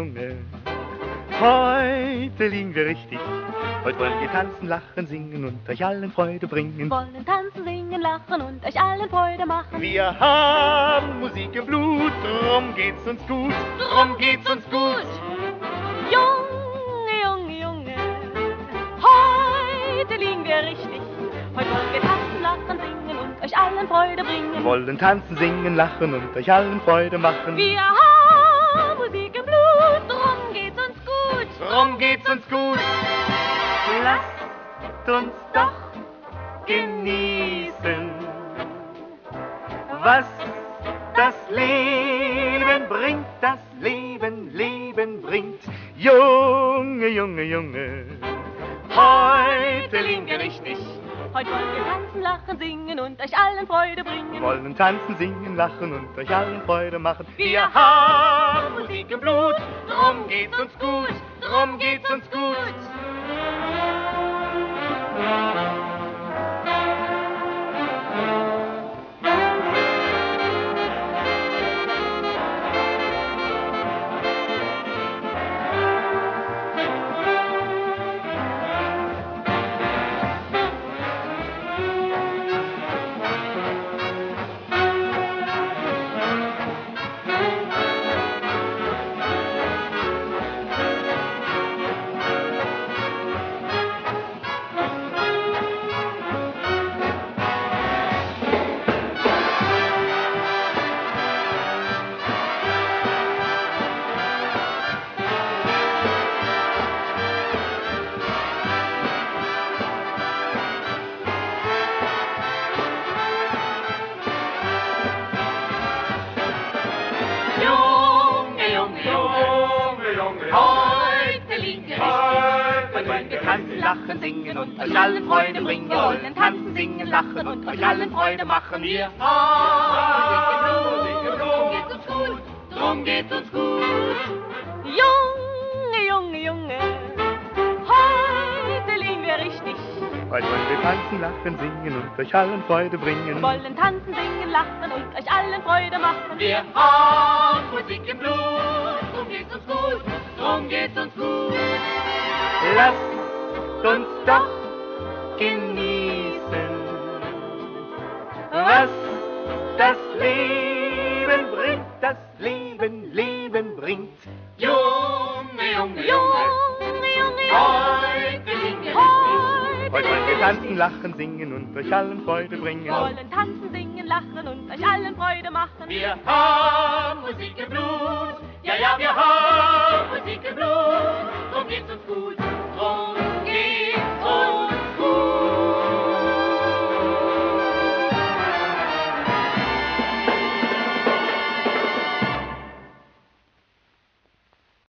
Junge, heute liegen wir richtig. Heute wollen wir tanzen, lachen, singen und euch allen Freude bringen. Wollen tanzen, singen, lachen und euch allen Freude machen. Wir haben Musik im Blut, drum geht's uns gut, drum geht's uns gut. Junge, Junge, Junge, heute liegen wir richtig. Heute wollen wir tanzen, lachen, singen und euch allen Freude bringen. Wollen tanzen, singen, lachen und euch allen Freude machen. Wir haben Musik im Blut, drum geht's uns gut. Drum geht's uns gut. Lasst uns doch genießen, was das Leben bringt, das Leben bringt. Junge, Junge, Junge, heute liegen wir richtig. Heute wollen wir tanzen, lachen, singen und euch allen Freude bringen. Wollen tanzen, singen, lachen und euch allen Freude machen. Wir haben Musik im Blut, drum geht's uns gut, drum geht's uns gut. Tanzen, lachen, singen und euch allen Freude bringen. Wir wollen tanzen, singen, lachen und euch allen Freude machen. Wir haben Musik im Blut, drum geht's uns gut. Junge, Junge, Junge, heute liegen wir richtig. Heute wollen wir tanzen, lachen, singen und euch allen Freude bringen. Wir wollen tanzen, singen, lachen und euch allen Freude machen. Wir haben Musik im Blut, drum geht's uns gut, drum geht's uns gut. Lasst uns doch genießen, was das Leben bringt, das Leben bringt. Junge, Junge, Junge, heute liegen wir richtig. Heute wollen wir tanzen, lachen, singen und euch allen Freude bringen. Wir wollen tanzen, singen, lachen und euch allen Freude machen. Wir haben Musik im Blut, ja, ja, wir haben Musik im Blut, drum geht's uns gut.